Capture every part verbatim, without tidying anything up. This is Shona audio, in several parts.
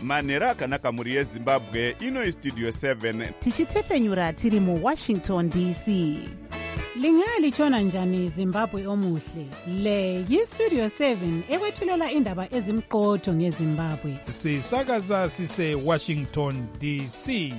manhero akanaka mhuri yezimbabwe. Ino istudio seven tichitefenyura tiri muwashington D C. Lingalitshona njani Zimbabwe omuhle? Le yistudio seven ekwethulela indaba ezimqotho ngeZimbabwe. Sisakaza sise Washington D C.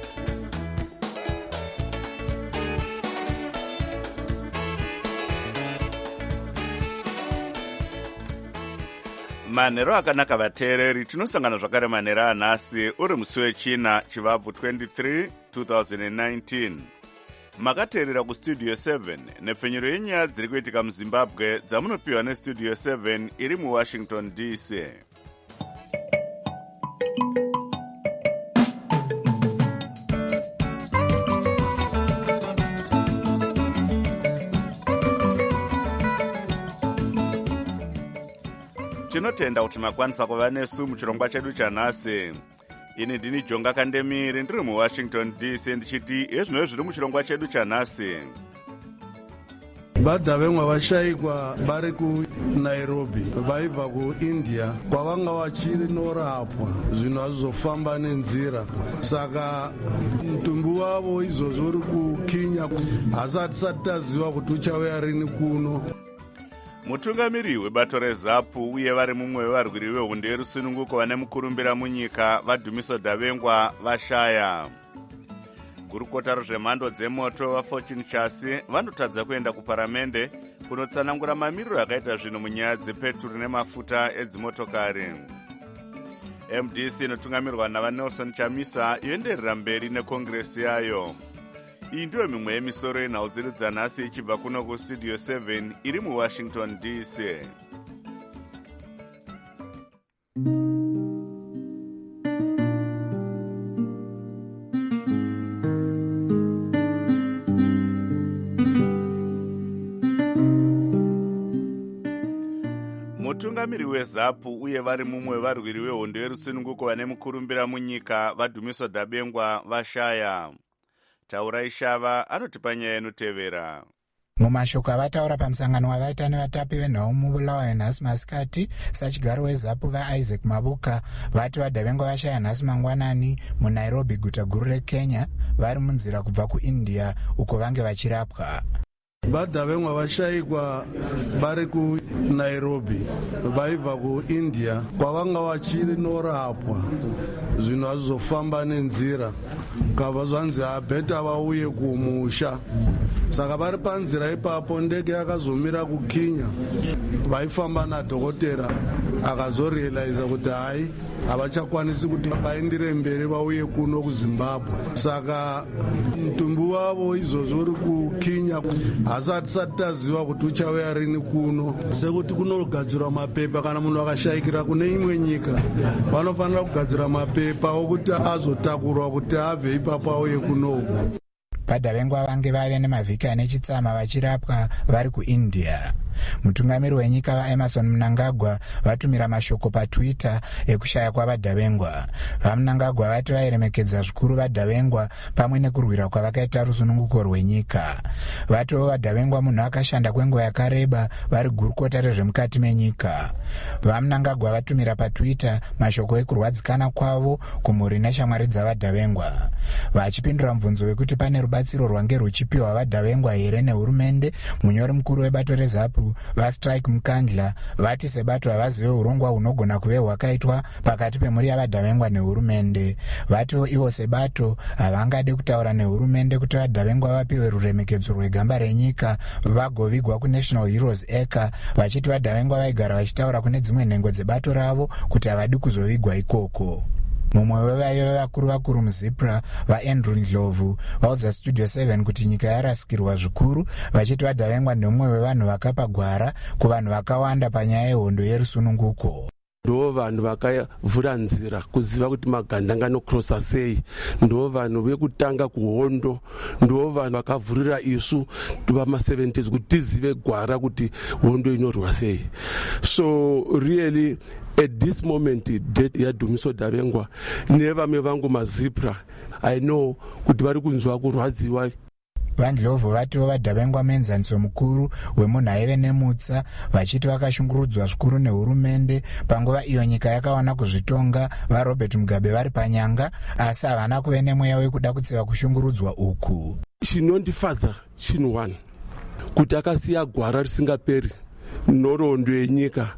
manhero akanaka vateereri, tinosangana zvakare manhero anhasi uri musi wechina chivabvu twenty-three twenty nineteen. Makateerera kustudio seven nepfenyuro yenyaya dziri kuitika muzimbabwe dzamunopiwa nestudio seven iri muwashington D C. Tinotenda kuti makwanisa kuva nesu muchirongwa chedu chanhasi. Ini ndini Jonga Kandemiri ndiri muwashington D C ndichiti ezvino zviri muchirongwa chedu chanhasi. Vadhavengwa vashayikwa vari kuNairobi vaibva kuIndia kwavanga vachinorapwa zvinhu hazvizofamba nenzira, saka mutumbi wavo izvozvo uri kukinya asi hatisati taziva kuti uchauya rini kuno. Mutungamiri webato reZAPU uye vari mumwe wevarwiri vehondo yerusununguko vane mukurumbira munyika vaDhumiso Davengwa vashaya. Gurukota rezvemhando dzemoto vaFortune Chasi vanotadza kuenda kuparamende kunotsanangura mamiriro akaita zvinhu munyaya dzepetrol nemafuta edzimotokari. M D C inotungamirwa navaNelson Chamisa yoenderera mberi nekongresi yayo. Iyi ndiyo mimwe yemisoro yenhau dzedu dzanhasi ichibva kuno kustudio seven iri muwashington D C. Mutungamiri weZAPU uye vari mumwe wevarwiri vehondo yerusununguko vane mukurumbira munyika vaDhumiso Davengwa vashaya. Taurai Shava anotipa nyaya inotevera. Mumashoko avataura pamusangano wavaita nevatapi venhau mubulawayo nhasi masikati, sachigaro weZAPU vaIsaac Mabuka vati vaDavengwa vashaya nhasi mangwanani muNairobi, guta guru reKenya, vari munzira kubva kuIndia uko vange vachirapwa. Vadhavengwa vashayikwa vari kuNairobi vaibva kuIndia kwavanga vachinorapwa zvinhu hazvizofamba nenzira, kabva zvanzi habheta vauye kumusha. Saka vari panzira ipapo ndege yakazomira kukinya, vaifamba nadhokotera akazorealiza kuti hai havachakwanisi kuti vaendere mberi vauye kuno kuZimbabwe. Saka mutumbi wavo izvozvo uri kukinya asi hatisati taziva kuti uchauya rini kuno, sekuti kunogadzirwa mapepa. Kana munhu akashayikira kune imwe nyika vanofanira kugadzira mapepa okuti azotakurwa kuti abve ipapo auye kunoku. vaDavengwa vange vave nemavhiki ane chitsama vachirapwa vari kuIndia. Mutungamiri wenyika vaEmerson Mnangagwa vatumira mashoko paTwitter ekushaya kwavaDavengwa. VaMnangagwa vati vairemekedza zvikuru vaDavengwa pamwe nekurwira kwavakaita rusununguko rwenyika. Vatiwo vaDavengwa munhu akashanda kwenguva yakareba vari gurukota rezvemukati menyika. VaMnangagwa vatumira paTwitter mashoko ekurwadzikana kwavo kumhuri neshamwari dzavaDavengwa, vachipindura mubvunzo wekuti pane rubatsiro rwange ruchipiwa vaDavengwa here nehurumende. Munyori mukuru webato reZAPU vaStrike Mkandla vati sebato havazive urongwa hunogona kuve hwakaitwa pakati pemhuri yavaDavengwa nehurumende. Vatiwo ivo sebato havangade kutaura nehurumende kuti vaDavengwa vapiwe ruremekedzo rwegamba renyika vagovigwa kuNational Heroes Acre, vachiti vaDavengwa vaigara vachitaura kune dzimwe nhengo dzebato ravo kuti havadi kuzovigwa ikoko. Mumwe wevaive vakuru vakuru muZIPRA vaAndrew Ndlovu vaudza studio seven kuti nyika yarasikirwa zvikuru, vachiti vaDavengwa nemumwe wevanhu vakapa gwara kuvanhu vakawanda panyaya yehondo yerusununguko. Ndo vanhu vakavhura nzira kuziva kuti magandanga anokrosa sei, ndo vanhu vekutanga kuhondo, ndo vanhu vakavhurira isu vama-seventies kuti tizive gwara kuti hondo inorwa sei. So really at this moment death yaDhumiso Davengwa nevamwe vangu maZIPRA I know kuti vari kunzwa kurwadziwa. vandlovhu vativo vadhavengwa muenzaniso mukuru wemunhu aive nemutsa, vachiti vakashungurudzwa zvikuru nehurumende panguva iyo nyika yakawana kuzvitonga vaRobert Mugabe vari panyanga, asi havana kuve nemweya wekuda kutsiva kushungurudzwa uku. Chinondifadza chinhu one, kuti akasiya gwara risingaperi nhoroondo yenyika,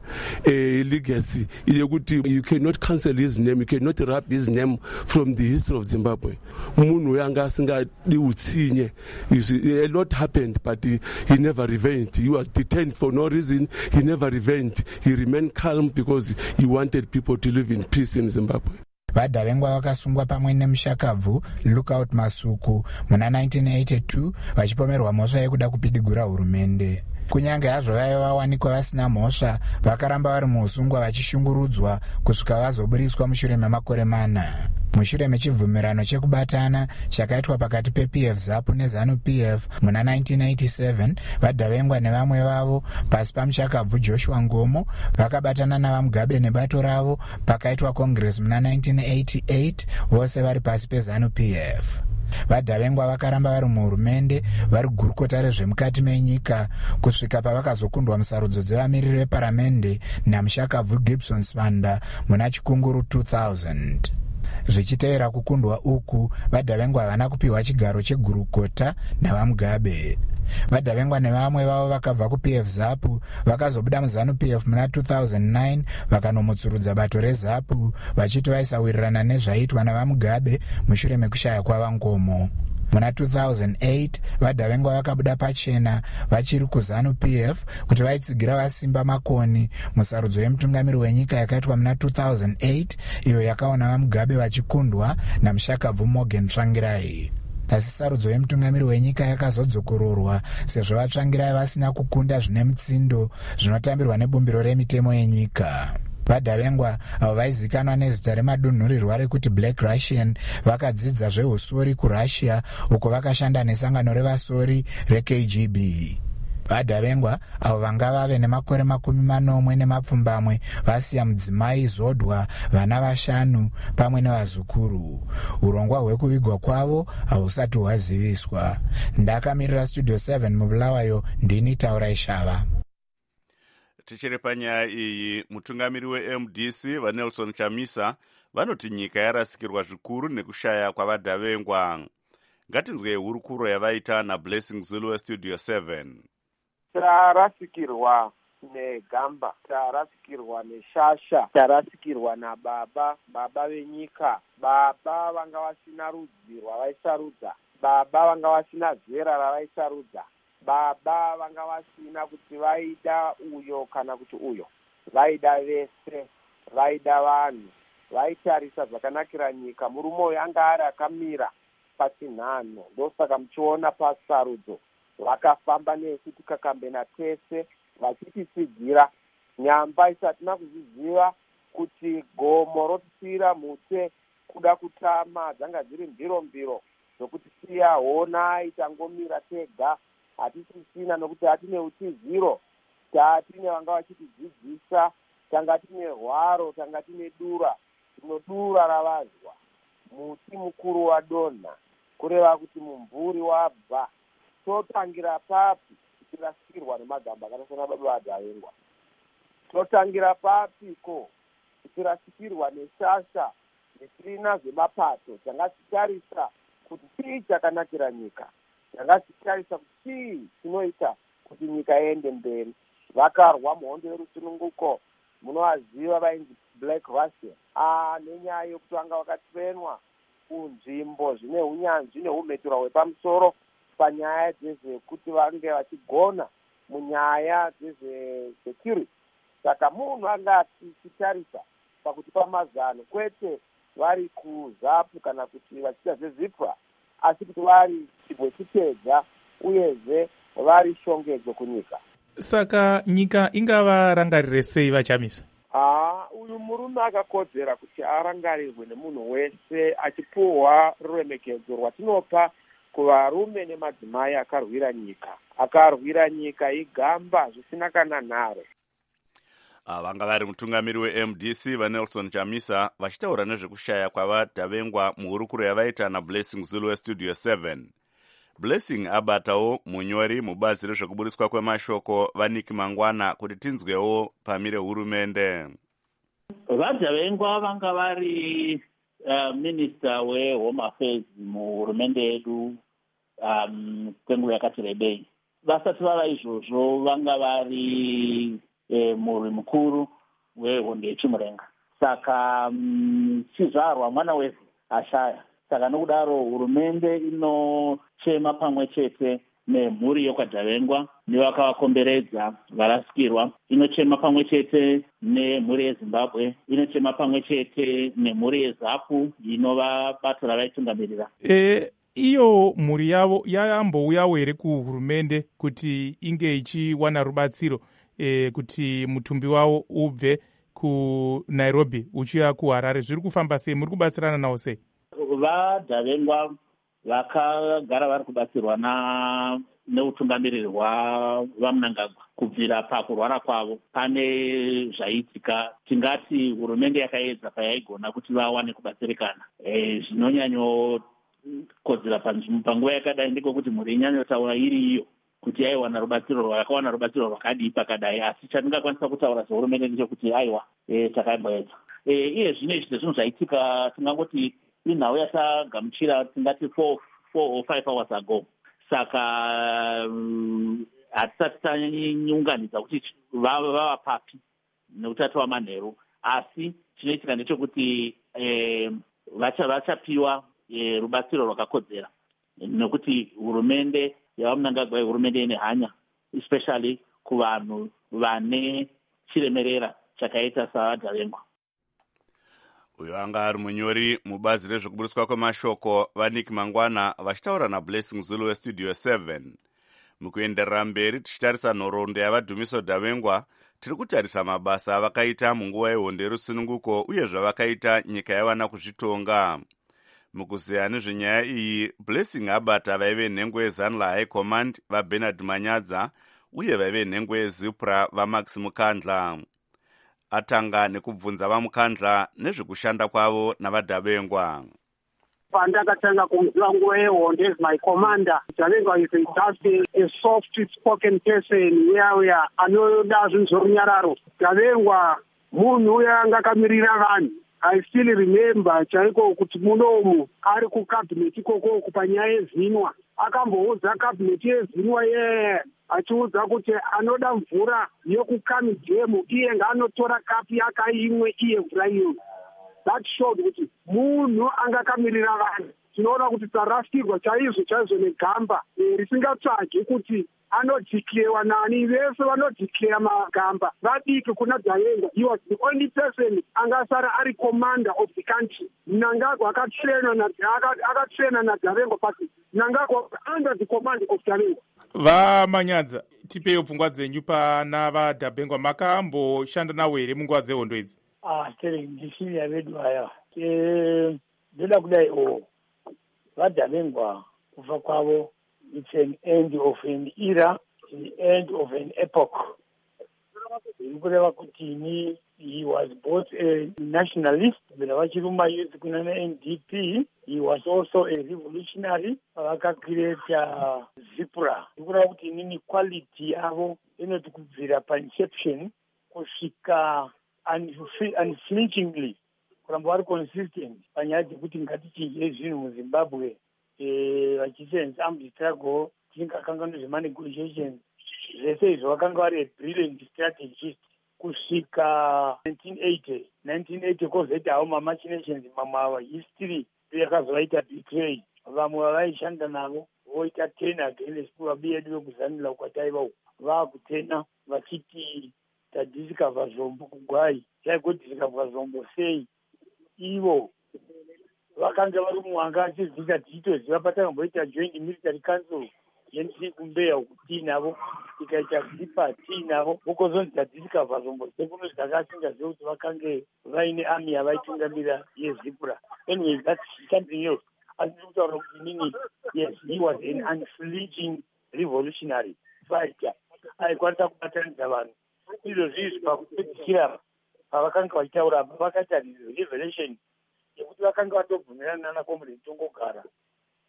a legacy yekuti you cannot cancel his name, you cannot rub his name from the history of Zimbabwe. Munhu yanga asingadi utsinye. You see, a lot happened, but he, he never revenged. He was detained for no reason. He never revenged. He remained calm because he wanted people to live in peace in Zimbabwe. Vadhavengwa vakasungwa pamwe nemushakabvu Lookout Masuku muna nineteen eighty-two vachipomerwa mhosva yekuda kupidigura hurumende. Kunyange hazvo vaiva vawanikwa vasina mhosva, vakaramba vari muusungwa vachishungurudzwa kusvika vazoburiswa mushure memakore mana. Mushure mechibvumirano chekubatana chakaitwa pakati peP F ZAPU neZANU-P F muna nineteen eighty-seven, vadhavengwa nevamwe vavo pasi pamushakabvu Joshua Ngomo vakabatana navaMugabe nebato ravo pakaitwa Congress muna nineteen eighty-eight, vose vari pasi peZANU-P F. Vadhavengwa vakaramba vari muhurumende vari gurukota rezvemukati menyika kusvika pavakazokundwa musarudzo dzevamiriri veparamende namushakabvu Gibson Sibanda muna chikunguru two thousand. Zvichiteera kukundwa uku, vadhavengwa havana kupiwa chigaro chegurukota navaMugabe. Vadhavengwa nevamwe vavo vakabva kuP F ZAPU vakazobuda muZANU-P F muna two thousand nine vakanomutsurudza bato reZAPU vachiti vaisawirirana nezvaiitwa navaMugabe mushure mekushaya kwavangomo. Muna two thousand eight vadhavengwa vakabuda pachena vachiri kuZANU-P F kuti vaitsigira vasimba makoni musarudzo yemutungamiri wenyika yakaitwa muna two thousand eight, iyo yakaona vaMugabe vachikundwa namushakabvu Morgan Tsvangirai. Asi sarudzo yemutungamiri wenyika yakazodzokororwa sezvo vaTsvangirai vasina kukunda zvine mutsindo zvinotambirwa nebumbiro remitemo yenyika. Vadhavengwa avo vaizikanwa nezita remadunhurirwa rekuti Black Russian vakadzidza zveusori kuRussia uko vakashanda nesangano revasori reK G B. Vadhavengwa avo vanga vave nemakore makumi manomwe nemapfumbamwe vasiya mudzimai Zodwa, vana vashanu pamwe nevazukuru. Urongwa hwekuvigwa kwavo hausati hwaziviswa. Ndakamirira Studio seven muBulawayo, ndini Taurai Shava. Tichiri panyaya iyi, mutungamiri weM D C vaNelson Chamisa vanoti nyika yarasikirwa zvikuru nekushaya kwavadhavengwa. Ngatinzwe hurukuro yavaita naBlessing Zulu weStudio seven. Tarasikirwa negamba, tarasikirwa neshasha, tarasikirwa nababa, baba venyika, baba vanga vasina rudzi rwavaisarudza, baba vanga vasina zera ravaisarudza, baba vanga vasina kuti vaida uyo kana kuti uyo, vaida vese, vaida vanhu, vaitarisa zvakanakira nyika. Murume uyu anga ari akamira pachinhano, ndosaka muchiona pasarudzo vakafamba nesu tikakambena tese vachitisigira nyamba isatina kuziziva kuti gomo rotisira mute kuda kutama dzanga dziri mbiro mbiro zokuti siya honai tangomira tega, hatisisina nokuti hatine utiziro, tatine vanga vachitidzidzisa, tanga tine hwaro, tanga tine dura, tinodura ravazwa, muti mukuru wadonha, kureva kuti mumvuri wabva. Totangira papi tirasikirwa nemagamba akasiyana baba vadhavengwa? Totangira papi ko tirasikirwa neshasha nesirina zvemapato? Tangasitarisa kuti chii chakanakira nyika, tangasitarisa kuti chii chinoita kuti nyika iende mberi. Vakarwa muhondo yerusununguko, munovaziva vainzi Black Russian, ah nenyaya yokuti vanga vakatrenwa kunzvimbo zvine unyanzvi neumhetura hwepamusoro panyaya dzezvekuti vange vachigona munyaya dzezvesecurity. Saka munhu anga achitarisa pakuti pamazano, kwete vari kuZAPU kana kuti vachiita zvezipra, asi kuti vari chibwe chitedza uyezve vari shongedzo kunyika. Saka nyika ingava rangarire sei vaChamisa? Ah, uyu murume akakodzera kuti arangarirwe nemunhu wese, achipuhwa ruremekedzo rwatinopa kuvarume nemadzimai akarwira nyika, akarwira nyika igamba zvisina kana nhare. Vanga vari mutungamiri weM D C vaNelson Chamisa vachitaura nezvekushaya kwavadhavengwa muhurukuro yavaita naBlessing Zulu weStudio seven. Blessing abatawo munyori mubazi rezvekuburiswa kwemashoko vaniki mangwana kuti tinzwewo pamire hurumende. Vadhavengwa vanga vari uh, minister wehome affairs muhurumende yedu um, kwenguva yakati rebei. Vasati vava izvozvo vanga vari eh, murwi mukuru wehondo yechimurenga. Saka um, chizvarwa mwana wevhu ashaya. Saka nokudaro hurumende inochema pamwe chete nemhuri yokwadhavengwa nevakavakomberedza varasikirwa, inochema pamwe chete nemhuri yeZimbabwe, inochema pamwe chete nemhuri yeZAPU inova bato ravaitungamirira. E, iyo mhuri yavo yambouyawo here kuhurumende kuti inge ichiwana rubatsiro e, kuti mutumbi wavo ubve kuNairobi uchiya kuHarare. Zviri kufamba sei? Muri kubatsirana nawo sei? Vadhavengwa vakagara vari kubatsirwa na neutungamiriri hwavaMnangagwa kubvira pakurwara kwavo. Pane zvaitika, tingati hurumende yakaedza payaigona kuti vawane kubatsirikana. E, zvinonyanyokodzera panguva yakadai ndikokuti mhuri inyanyotaura iri iyo kuti aiwana rubatsiro rwakawana rubatsiro rwakadii pakadai, asi chatingakwanisa kutaura sehurumende ndechekuti aiwa e, takamboedza. E, iye zvino izvi zvinhu zvaitika tingangoti inhau yatagamuchira tingati four or five hours ago. Saka um, hatisati tanyunganidza kuti vava vava papi neutatu wamanheru, asi chinoitika ndechekuti eh, vachapiwa eh, rubatsiro rwakakodzera, nekuti hurumende yavaMnangagwa hurumende ine hanya, especially kuvanhu vane chiremerera chakaita savadhavengwa. Uyo anga ari munyori mubazi rezvekuburiswa kwemashoko vaniki mangwana vachitaura naBlessing Zulu westudio seven. Mukuenderera mberi tichitarisa nhoroondo yavadhumiso Dhavengwa, tiri kutarisa mabasa avakaita munguva yehondo yerusununguko uye zvavakaita nyika yavana kuzvitonga. Mukuzeya nezvenyaya iyi, Blessing abata vaive nhengo yeZanla High Command vaBernard Manyadza uye vaive nhengo yeZipra vaMax Mukandla. Atanga nekubvunza vaMukandla nezvekushanda kwavo navadhavengwa. Pandakatanga kumziva nguva yehondo as my commander, Dhavengwa is just a, a soft-spoken person uyauya anoda zvinhu zvorunyararo. Dhavengwa munhu uya anga akamirira vanhu. I still remember chaiko kuti munomu ari kucabinet ikoko kupanyaya yezinwa. Akamboudza cabinet yezinwa ye achiudza kuti anoda mvura yokukamidhemu iye ngaanotora kapi yakaimwe iye mvura iyo. That showed kuti munhu angakamirira vanhu. Tinoona kuti tarasikirwa chaizvo chaizvo negamba risingatsvagi kuti anodhiklewa nani. Vese vanodhikleya magamba vadiki kuna Dhavengwa. He was the only person angasara ari commander of the country. Mnangagwa akatrainwa na akatrainwa na Dhavengwa, but Mnangagwa under the command of Dhavengwa. VaManyadza, tipeyo pfungwa dzenyu pana vaDhavengwa. Makamboshanda nawo here munguva dzehondo idzi? Ah, tiri ndishiya vedu aya. Eh, ndoda kudai o vaDhavengwa kufa kwavo, it's an end of an era, the end of an epoch. Kureva kuti ni he was both a nationalist, vela vachiruma youth kuna na N D P. He was also a revolutionary. Vakakireta Zipra. Kureva kuti nini quality yavo inoti kubvira pa inception kusvika unflinchingly kuramba vari consistent panyaya dzekuti ngatichinje zvinhu muZimbabwe vachisenza armed struggle tingakanganwa zvema negotiations zvese izvo vakanga vari a brilliant strategist kusvika nineteen eighty nineteen eighty kozoita hawo mamachinations mamwe ava history yakazovaita betray. Vamwe vavaishanda navo voita ten against vabuya edu vekuzanila ukwataiva uku vaakutena vachiti tadhisikavha zvombo kugwai chaigodhisikavha zvombo sei. Ivo vakanga vari muwanga achizvita tichitoziva patangamboita joint military council yensi kumbeya uku tiinavo tikaita zipa tiinavo vokozonzi tadhisikavha zvombo sekuno zvakasingaziva kuti vakange vaine army yavaitungamira yeZipra. Anyway, that's something else. Asi kutaura kuti nini, yes, he was an unflinching revolutionary fighter. Aikwanisa kubatanidza vanhu. Izvo zvizvi pakupedzisira pavakanga vachitaura vakaita revelation yekuti vakanga vatobvumirana nana Comrade Tongogara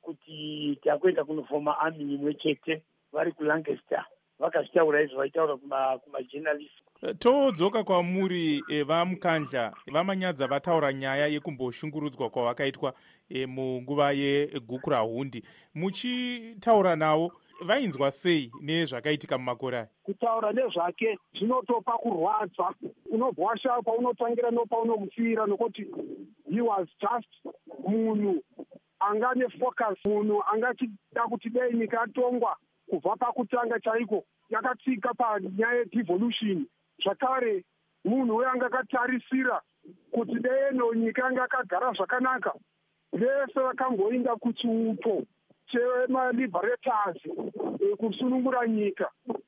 kuti takuenda kunofoma army imwe chete vari kulancaster. Vakazvitaura izvo vaitaura kumajournalist. Todzoka kwamuri e, vamukandla vamanyadza vataura nyaya yekumboshungurudzwa kwavakaitwa e, munguva yeguku rahundi. Muchitaura navo vainzwa sei nezvakaitika mumakore aya? Kutaura nezvake zvinotopa kurwadza. Unobva washaya paunotangira nopaunomufira, nokuti he was just munhu anga nefocus, munhu angachida kuti dei nyika yatongwa kubva pakutanga chaiko yakatsika panyaya yedevolution. Zvakare munhu weanga akatarisira kuti deno nyika yanga akagara zvakanaka. Vese vakangoinda kuchiuto chemaliberators kusunungura nyika.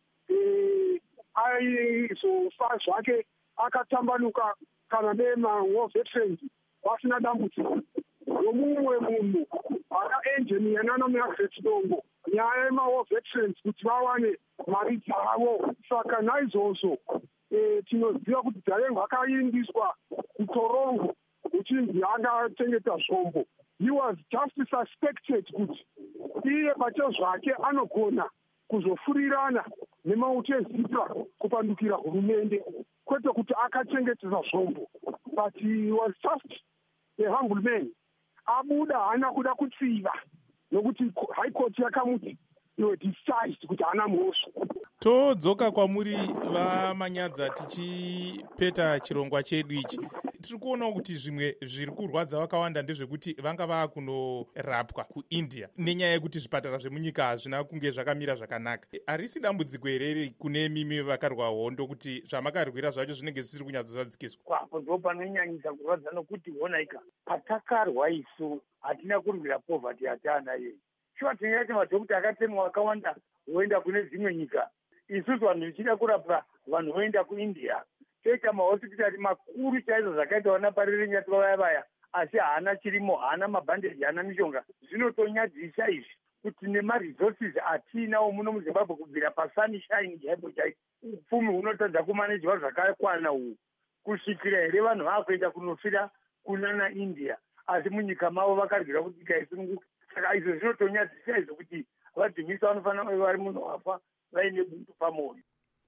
Aizofa zvake akatambanuka kana nemawo veterans vasina dambudziko. Nomumwe munhu akaengineer nanomaxet dongo nyaya yemawo veterans kuti vawane mari dzavo. Saka naizvozvo tinoziva kuti Dalengo akaindiswa kutorongo uchinzi angachengeta zvombo. He was just suspected kuti iye pacho zvake anogona kuzofurirana nemauto ezipra kupandukira hurumende, kwete kuti akachengetesa zvombo. But he was just a humble man. Abuda hana kuda kutsiva nokuti high court yakamuti iwe discharged kuti hana mhosva. Todzoka kwamuri vamanyadza tichipeta chirongwa chedu ichi. Tiri kuona kuti zvimwe zviri kurwadza vakawanda ndezvekuti vanga vaa kunorapwa kuIndia nenyaya yekuti zvipatara zvemunyika hazvina kunge zvakamira zvakanaka. Harisi dambudziko here kune mimi vakarwa hondo kuti zvamakarwira zvacho zvinenge zvisiri kunyatsozadzikiswa? Apo ndo panonyanyisa kurwadza, nokuti honaika patakarwa isu hatina kurwira poverty hatanayo. Shuwa tinyati madhokuta akatemwa akawanda voenda kune dzimwe nyika. Isusu vanhu vichida kurapwa vanhu voenda kuIndia. Toita mahospitari makuru chaizvo zvakaita vana pariri nyati vaya vaya, asi haana chirimo, haana mabhandeji, haana mishonga. Zvinotonyadzisa izvi kuti nemaresources hatinawo muno muZimbabwe kubvira pasunshine chaipo chaipo. Upfumi hunotadza kumanejwa zvakakwana uhu. Kusvikira here vanhu vakuenda kunofira kunana India, asi munyika mavo vakarwira kuti nyika isununguke. Saka izvo zvinotonyadzisa izvo kuti vadhumisa vanofanira kuva vari munhu wafa vaine bundu pamoyo.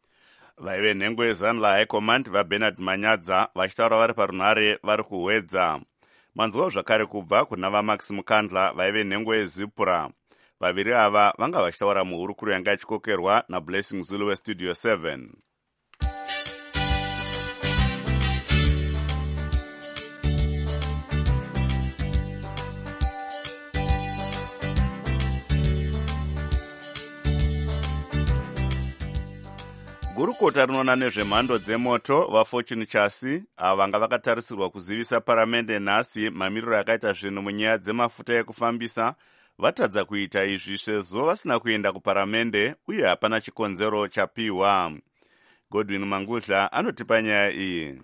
Vaive nhengo yeZanla High Command vaBernard Manyadza vachitaura vari parunhare vari kuhwedza. Manzwawo zvakare kubva kuna vaMax Mukandla vaive nhengo yeZipura. Vaviri ava vanga vachitaura muhurukuru yanga ichikokerwa naBlessing Zulu weStudio seven. Gurukota rinoona nezvemhando dzemoto vaFortune Chasi ava vanga vakatarisirwa kuzivisa paramende nhasi mamiriro akaita zvinhu munyaya dzemafuta ekufambisa vatadza kuita izvi sezvo vasina kuenda kuparamende uye hapana chikonzero chapiwa. Godwin Mangudla anotipa nyaya iyi.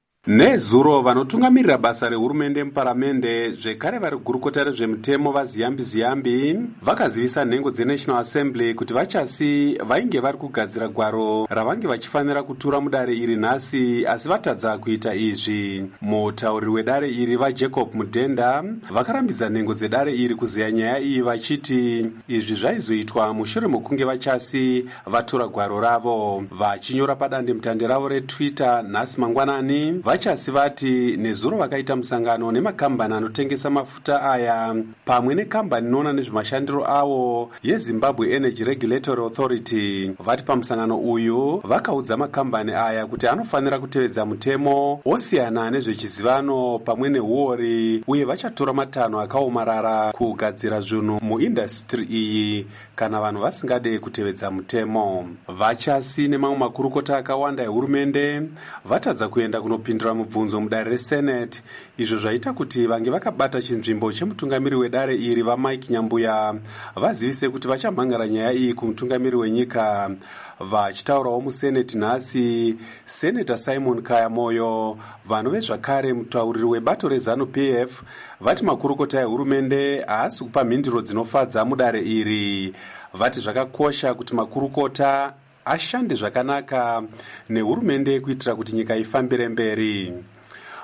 Nezuro vanotungamirira basa rehurumende muparamende zvekare vari gurukota rezvemutemo vaziyambi ziyambi vakazivisa nhengo dzeNational Assembly kuti vachasi vainge vari kugadzira gwaro ravange vachifanira kutura mudare iri nhasi, asi vatadza kuita izvi. Mutauriri wedare iri vaJacob Mudenda vakarambidza nhengo dzedare iri kuziya nyaya iyi vachiti izvi zvaizoitwa mushure mokunge vachasi vatura gwaro ravo. Vachinyora padandemutande ravo reTwitter nhasi mangwanani, vachasi vati nezuro vakaita musangano nemakambani anotengesa mafuta aya pamwe nekambani inoona nezvemashandiro avo yeZimbabwe Energy Regulatory Authority. Vati pamusangano uyu vakaudza makambani aya kuti anofanira kutevedza mutemo osiyana nezvechizivano pamwe neuori, uye vachatora matanho akaomarara kugadzira zvinhu muindastri iyi kana vanhu vasingade kutevedza mutemo. Vachasi nemamwe makurukota akawanda ehurumende vatadza kuenda kunopindura mubvunzo mudare reSenate, izvo zvaita kuti vange vakabata chinzvimbo chemutungamiri wedare iri vaMike Nyambuya vazivise kuti vachamhangara nyaya iyi kumutungamiri wenyika. Vachitaurawo muSenate nhasi, Senator Simon Kaya Moyo, vanhu vezvakare mutauriri webato reZanu-P F vati makurukota ehurumende haasi kupa mhinduro dzinofadza mudare iri. Vati zvakakosha kuti makurukota ashande zvakanaka nehurumende kuitira kuti nyika ifambire mberi.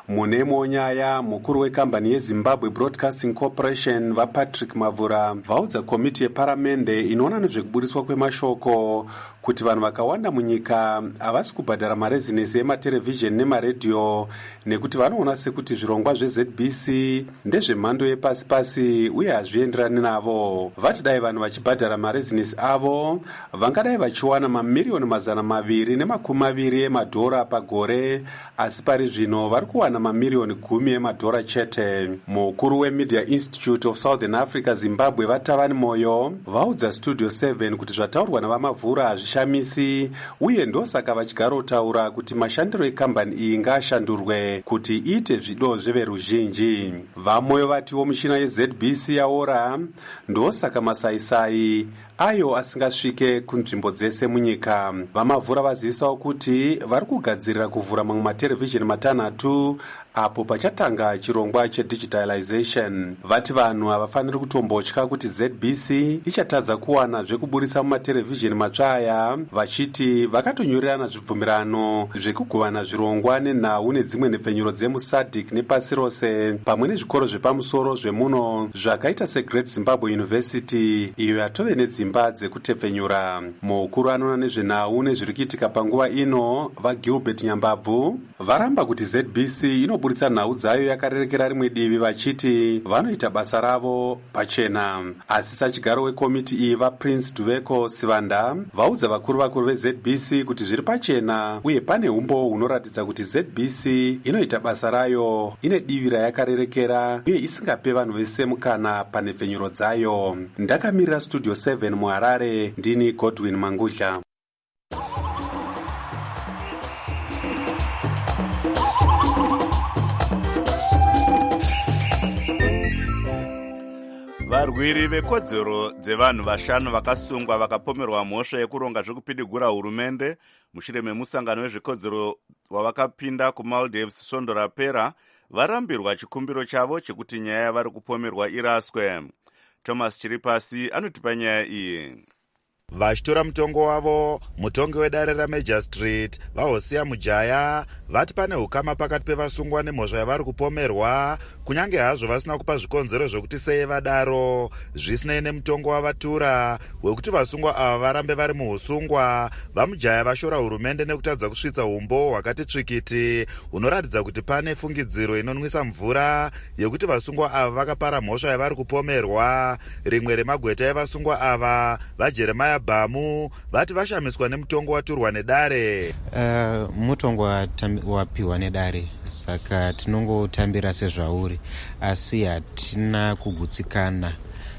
mune imwe nyaya mukuru wekambani yezimbabwe broadcasting corporation vapatrick mavura vaudza komiti yeparamende inoona nezvekubudiswa kwemashoko kuti vanhu vakawanda munyika havasi kubhadhara marezinesi ematerevhizheni nemaredhiyo nekuti vanoona sekuti zvirongwa zvezb c ndezvemhando yepasi-pasi uye hazvienderani navo. vati dai vanhu vachibhadhara marezinesi avo vangadai vachiwana mamiriyoni mazana maviri nemakumi maviri emadhora pagore, asi pari zvino vari kuwana mamiriyoni gumi emadhora chete. mukuru wemedia institute of southern africa zimbabwe vatavani moyo vaudza studio seven kuti zvataurwa navamavhura hazvishamisi uye ndosaka vachigarotaura kuti mashandiro ekambani iyi ngaashandurwe kuti iite zvido zveveruzhinji. vamoyo vatiwo michina yezb c yaora ndosaka masaisai ayo asingasvike kunzvimbo dzese munyika. vamavhura vazivisawo kuti vari kugadzirira kuvhura mamwe materevhizheni matanhatu apo pachatanga chirongwa chedigitalization. vati vanhu havafaniri kutombotya kuti zb c ichatadza kuwana zvekuburisa mumaterevhizheni matsva aya, vachiti vakatonyorerana zvibvumirano zvekugovana zvirongwa nenhau nedzimwe nhepfenyuro dzemusadc nepasi rose pamwe nezvikoro zvepamusoro zvemuno zvakaita segreat zimbabwe university iyo yatove nedzimba dzekutepfenyura. mukuru anoona nezvenhau nezviri kuitika panguva ino vagilbert nyambabvu varamba kuti zb c inoburitsa nhau dzayo yakarerekera rimwe divi vachiti vanoita basa ravo pachena. asi sachigaro wekomiti iyi vaprince duveko sivanda vaudza vakuru vakuru vezb c kuti zviri pachena uye pane umbo hunoratidza kuti zb c inoita basa rayo ine divi rayakarerekera uye isingape vanhu vese mukana panhepfenyuro dzayo. ndakamirira studio seven muharare ndini godwin mangudla. varwiri vekodzero dzevanhu vashanu vakasungwa vakapomerwa mhosva yekuronga zvekupidigura hurumende mushure memusangano wezvekodzero wavakapinda kumaldives svondo rapera varambirwa chikumbiro chavo chekuti nyaya yavari kupomerwa iraswe. thomas chiripasi anotipa nyaya iyi. vachitora mutongo wavo, mutongi wedare ramajor street vahosia mujaya vati pane ukama pakati pevasungwa nemhosva yavari kupomerwa, kunyange hazvo vasina kupa zvikonzero zvokuti sei vadaro. zvisinei nemutongo wavatura wekuti vasungwa ava varambe vari muusungwa, vamujaya vashora hurumende nekutadza kusvitsa umbo hwakati tsvikiti hunoratidza kuti pane fungidziro inonwisa mvura yekuti vasungwa ava vakapara mhosva yavari kupomerwa. rimwe remagweta evasungwa ava vajeremaya bhamu vati vashamiswa nemutongo waturwa nedare. Uh, mutongo wapiwa nedare saka tinongotambira sezvauri, asi hatina kugutsikana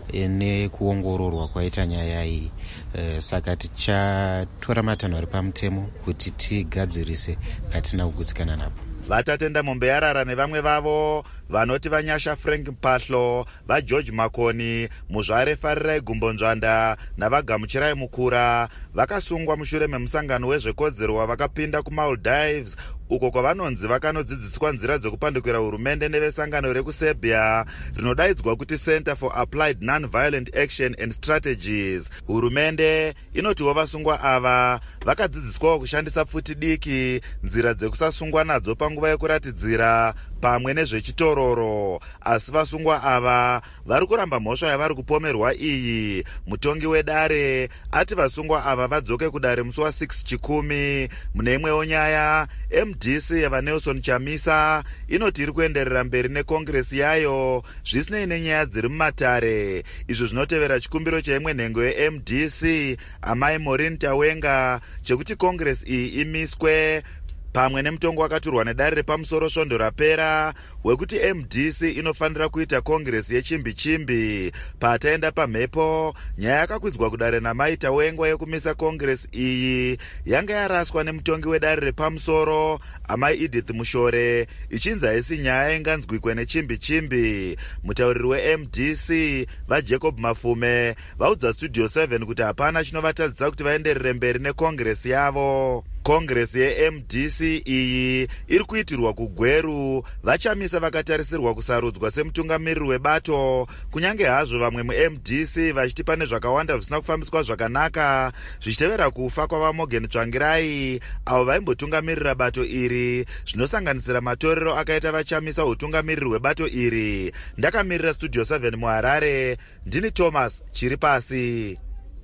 nekuongororwa kwaita nyaya iyi. Uh, saka tichatora matanho ari pamutemo kuti tigadzirise, hatina kugutsikana napo. vatatenda mumbeyarara nevamwe vavo vanoti vanyasha frank mpahlo, vageorge makoni, muzvare farirai gumbonzvanda navagamuchirai mukura vakasungwa mushure memusangano wezvekodzero wavakapinda kumaldives uko kwavanonzi vakanodzidziswa nzira dzekupandukira hurumende nevesangano rekuserbia rinodaidzwa kuti center for applied non-violent action and strategies. hurumende inotiwo vasungwa ava vakadzidziswawo kushandisa pfuti diki, nzira dzekusasungwa nadzo panguva yekuratidzira pamwe nezvechitororo. asi vasungwa ava vari kuramba mhosva yavari kupomerwa iyi. mutongi wedare ati vasungwa ava vadzoke kudare musi wa six chikumi. mune imwewo nyaya M D C yevanelson chamisa inoti iri kuenderera mberi nekongresi yayo zvisinei nenyaya dziri mumatare. izvo zvinotevera chikumbiro cheimwe nhengo ye-M D C amai Maureen Tawenga chekuti kongresi iyi imiswe pamwe nemutongo wakaturwa nedare repamusoro svondo rapera wekuti M D C inofanira kuita kongresi yechimbi-chimbi. pataenda pamhepo, nyaya yakakwidzwa kudare namai Tawenga yekumisa kongresi iyi yanga yaraswa nemutongi wedare repamusoro amai Edith Mushore ichinzi haisi nyaya inganzwikwe nechimbi-chimbi. mutauriri we-M D C vajacob Mafume vaudza studio seven kuti hapana chinovatadzisa kuti vaenderere mberi nekongresi yavo. kongresi ye-M D C iyi iri kuitirwa kugweru vachamisa vakatarisirwa kusarudzwa semutungamiriri webato, kunyange hazvo vamwe mu-M D C vachiti pane zvakawanda zvisina kufambiswa zvakanaka zvichitevera kufa kwavaMorgan Tsvangirai avo vaimbotungamirira bato iri, zvinosanganisira matorero akaita vachamisa utungamiriri hwebato iri. Ndakamirira studio seven muHarare, ndini Thomas chiri pasi.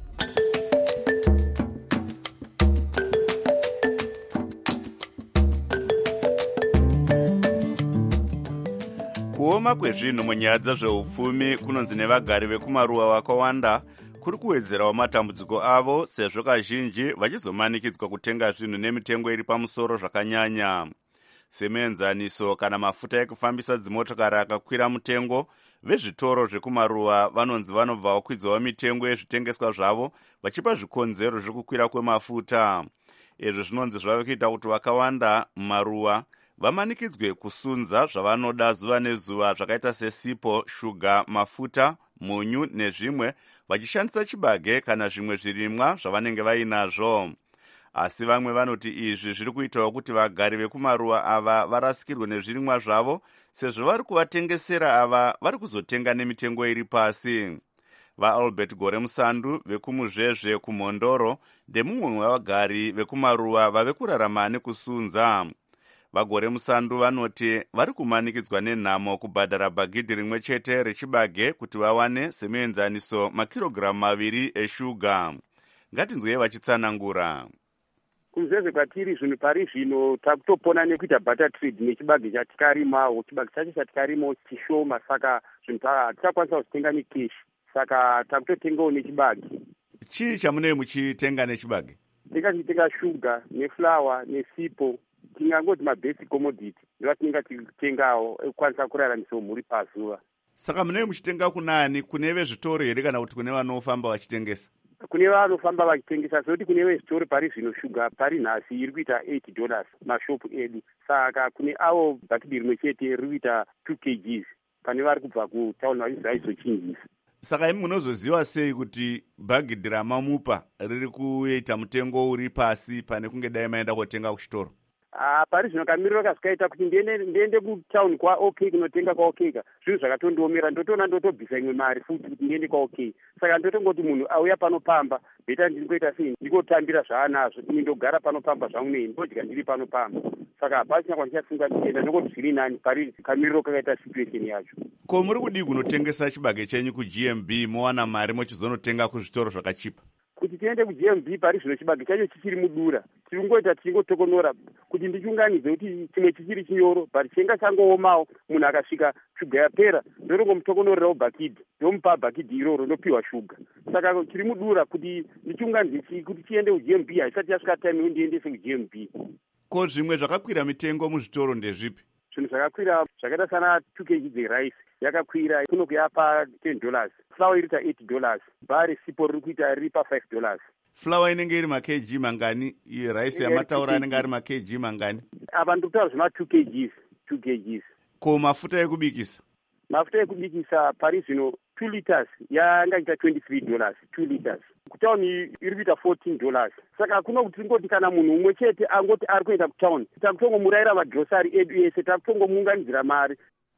Kuoma kwezvinhu munyaya dzezveupfumi kunonzi nevagari vekumaruwa vakawanda kuri kuwedzerawo matambudziko avo, sezvo kazhinji vachizomanikidzwa kutenga zvinhu nemitengo iri pamusoro zvakanyanya. Semuenzaniso kana mafuta ekufambisa dzimotokari akakwira mutengo, vezvitoro zvekumaruwa vanonzi vanobva vakwidzawo mitengo yezvitengeswa zvavo vachipa zvikonzero zvekukwira kwemafuta. Izvi zvinonzi zvave kuita kuti vakawanda mumaruwa vamanikidzwe kusunza zvavanoda zuva nezuva zvakaita sesipo, shuga, mafuta, munyu nezvimwe, vachishandisa chibage kana zvimwe zvirimwa zvavanenge vainazvo. Asi vamwe vanoti izvi zviri kuitawo kuti vagari vekumaruwa ava varasikirwe nezvirimwa zvavo, sezvo vari kuvatengesera ava vari kuzotenga nemitengo iri pasi. VaAlbert Gore Musandu vekumuzvezve kuMhondoro ndemumwe wevagari vekumaruwa vave kurarama nekusunza. Vagore Musandu vanoti vari kumanikidzwa nenhamo kubhadhara bhagidhi rimwe chete rechibage kuti vawane semuenzaniso makirogiramu maviri eshuga. Ngatinzwei vachitsanangura. Kuzvezve kwatiri zvinhu pari zvino takutopona nekuita butter trade nechibage chatikarimawo. Chibage chacho chatikarimawo chishoma, saka zvinhu hatisakwanisa kuzvitenga nekeshi, saka takutotengawo nechibage. Chii chamunei muchitenga nechibage? Tingachiitenga shuga nefulawa nesipo, tingangoti mabasic commodity ndovatinenge tichitengawo ekukwanisa kuraramisawo mhuri pazuva. Saka munei muchitenga kunani, kune vezvitoro here kana kuti kune vanofamba vachitengesa? Kune vanofamba vachitengesa, sekuti kune vezvitoro pari zvino shuga pari nhasi iri kuita eight dollars mashopu edu, saka kune avo bhakidhi rimwe chete riri kuita two kilograms pane vari kubva kutauni vachizvaizochinjisa. Saka imi munozoziva sei kuti bhagidhi ramamupa riri kuita mutengo uri pasi pane kunge dai maenda kotenga kuchitoro? Ah, pari zvino kamiriro kazvikaita kuti ndiende ndiende kutauni kwa OK kunotenga kwa OK ka zvinhu zvakatondiomera, ndotoona ndotobvisa imwe mari futi kuti ndiende kwa OK. Saka ndotongoti munhu auya panopamba beta ndingoita sei ndingotambira zvaanazvo, ini ndogara panopamba zvangu nei ndodya ndiri panopamba. Saka hapasina kwandichafunga ndienda ndongoti zviri nani pari kamiriro kakaita situation yacho. Ko muri kudii kunotengesa chibage chenyu ku-G M B mowana mari mochizonotenga kuzvitoro zvakachipa? Kuti tiende ku-G M B pari zvino chibage chacho chichiri mudura, tiringoita tichingotokonora kuti ndichiunganidze kuti chimwe chichiri chinyoro, but chenga changoomawo munhu akasvika shuga yapera ndorongomutokonorerawo bhakidhi, ndomupa bhakidhi iroro ndopiwa shuga. Saka chiri mudura kuti ndichiunganidze kuti chiende ku-G M B haisati yasvika time ndiendese ku-G M B. Ko zvimwe zvakakwira mitengo muzvitoro ndezvipi? Zvinhu zvakakwira zvakaita sana two kilograms dzerice yakakwira kuno kuyapa ten dollars, flour iri ta eight dollars, bhari sipo riri kuita riri pa five dollars. Flour inenge iri ma-kg mangani? Rice yamataura anenge ari ma-kg mangani? Apa ndikutaura zvema two kilograms, two kilograms. Ko mafuta ekubikisa? Mafuta ekubikisa pari zvino two liters yanga ita twenty-three dollars, two liters. Kutauni iri kuita fourteen dollars. Saka kuno kuti ngoti kana munhu umwe chete angoti ari kuenda kutauni, takutongomurayira madhosari edu ese, takutongomuunganidzira mari.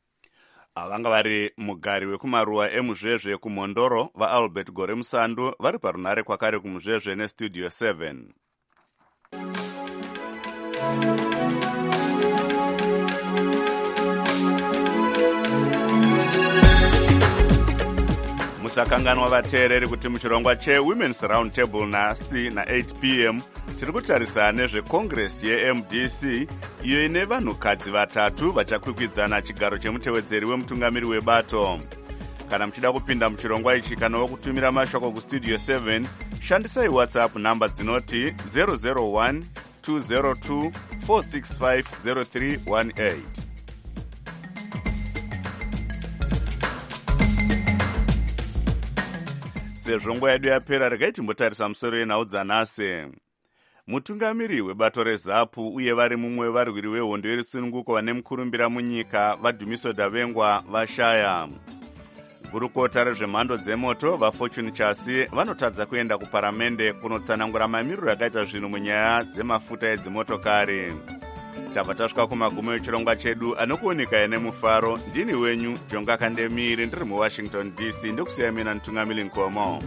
Vanga vari mugari wekumaruwa emuzvezve kuMhondoro, vaAlbert Gore Musandu vari parunare kwakare kumuzvezve nestudio seven. Musakanganwa vateereri kuti muchirongwa cheWomen's Round Table nhasi na-eight p m tiri kutarisana nezvekongresi ye-M D C iyo ine vanhukadzi vatatu vachakwikwidzana chigaro chemutevedzeri wemutungamiri webato. Kana muchida kupinda muchirongwa ichi kana wokutumira mashoko kustudio seven, shandisai WhatsApp namba dzinoti zero zero one two zero two four six five zero three one eight. Sezvo nguva yedu yapera, regai timbotarisa musoro yenhau dzanhasi. Mutungamiri webato reZAPU uye vari mumwe varwiri vehondo yerusununguko vane mukurumbira munyika vaDhumiso Davengwa vashaya. gurukota rezvemhando dzemoto vafortune chasi vanotadza kuenda kuparamende kunotsanangura mamiriro akaita zvinhu munyaya dzemafuta edzimotokari. tabva tasvika kumagumo echirongwa chedu anokuoneka nemufaro. ndini wenyu jonga kandemiri ndiri muwashington D C ndokusiya mina ntungamili nkomo.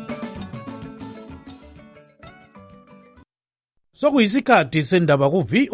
sokuyisikhathi sendaba ku-V